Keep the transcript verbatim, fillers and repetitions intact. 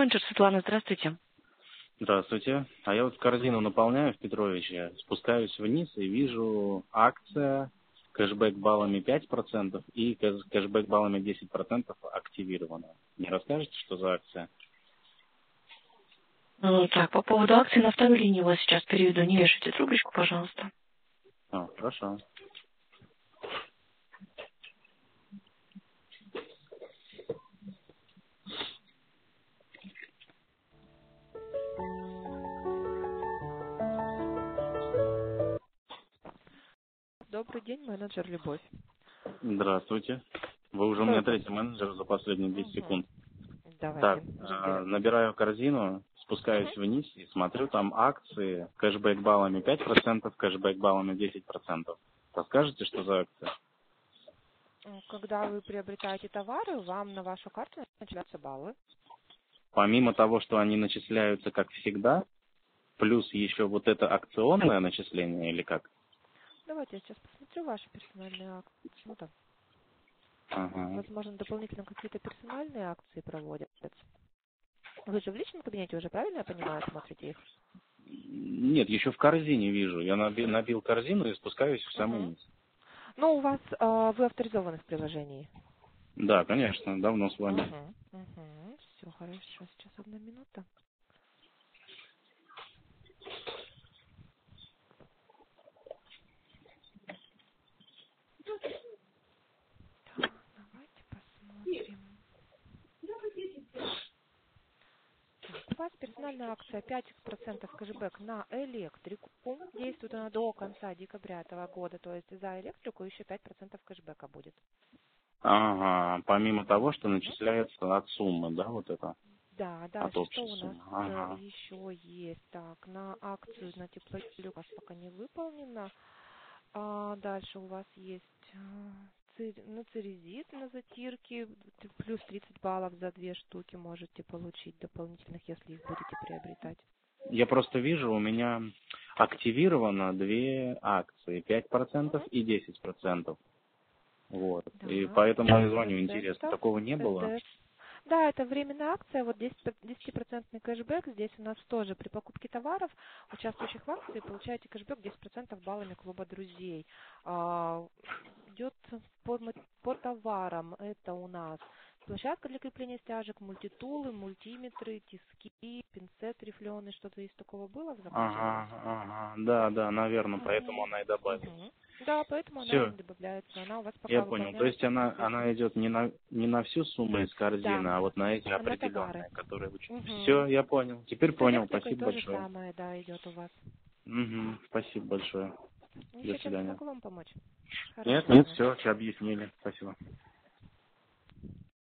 менеджер Светлана, здравствуйте. Здравствуйте. А я вот корзину наполняю в Петровиче, спускаюсь вниз и вижу акция кэшбэк баллами пять процентов и кэш- кэшбэк баллами десять процентов активирована. Не расскажете, что за акция? Ну, так, по поводу акции на второй линии вас сейчас переведу. Не вешайте трубочку, пожалуйста. А, хорошо. Добрый день, менеджер Любовь. Здравствуйте. Вы уже у меня третий менеджер за последние десять Угу. секунд. Давайте Так, э, разберем. набираю корзину, спускаюсь вниз и смотрю, там акции кэшбэк баллами пять процентов, кэшбэк баллами десять процентов. Расскажете, что за акция? Когда вы приобретаете товары, вам на вашу карту начисляются баллы. Помимо того, что они начисляются как всегда, плюс еще вот это акционное начисление или как? Давайте я сейчас посмотрю ваши персональные акции. Ну, там, Ага. возможно, дополнительно какие-то персональные акции проводятся. Вы же в личном кабинете уже, правильно я понимаю, смотрите их? Нет, еще в корзине вижу. Я набил, набил корзину и спускаюсь в самый Угу. низ. Ну, у вас, а, вы авторизованы в приложении. Да, конечно, давно с вами. Угу. Угу. Все хорошо, сейчас одна минута. Так, давайте посмотрим. Так, у вас персональная акция пять процентов кэшбэк на электрику. Действует она до конца декабря этого года. То есть за электрику еще пять процентов кэшбэка будет. Ага, помимо того, что Мгм. начисляется от суммы, да, вот это, Да, от дальше что общей у нас суммы. э, Ага. еще есть? Так, на акцию на теплолюк у вас пока не выполнено. А дальше у вас есть э, ци- ну, церезит на затирке, т- плюс тридцать баллов за две штуки можете получить дополнительных, если их будете приобретать. Я просто вижу, у меня активировано две акции, пять процентов Мгм. и десять процентов. Вот. И Да, поэтому я пять звоню, интересно, процентов. такого не было? Это, да, это временная акция, вот десять процентов кэшбэк. Здесь у нас тоже при покупке товаров, участвующих в акции, получаете кэшбэк десять процентов баллами клуба друзей. А, идет по, ма- по товарам, это у нас площадка для крепления стяжек, мультитулы, мультиметры, тиски, пинцет рифленый, что-то из такого было в заказе у вас? Ага, ага, да, да, наверное, поэтому Мгм. она и добавилась. Мгм. Да, поэтому она и Все, не добавляется. Она у вас я пока понял. То есть выполняется в она, процессе. она идет не на, не на всю сумму из Да, корзины, а вот на эти а на товары. определенные, которые учат. Угу. Все, я понял. Теперь С понял. электрикой Спасибо то же большое. самое, да, идет у вас. Угу, спасибо большое. До Еще чем-то свидания. могу вам помочь? Нет, Хорошего нет, дня. все, все объяснили. Спасибо.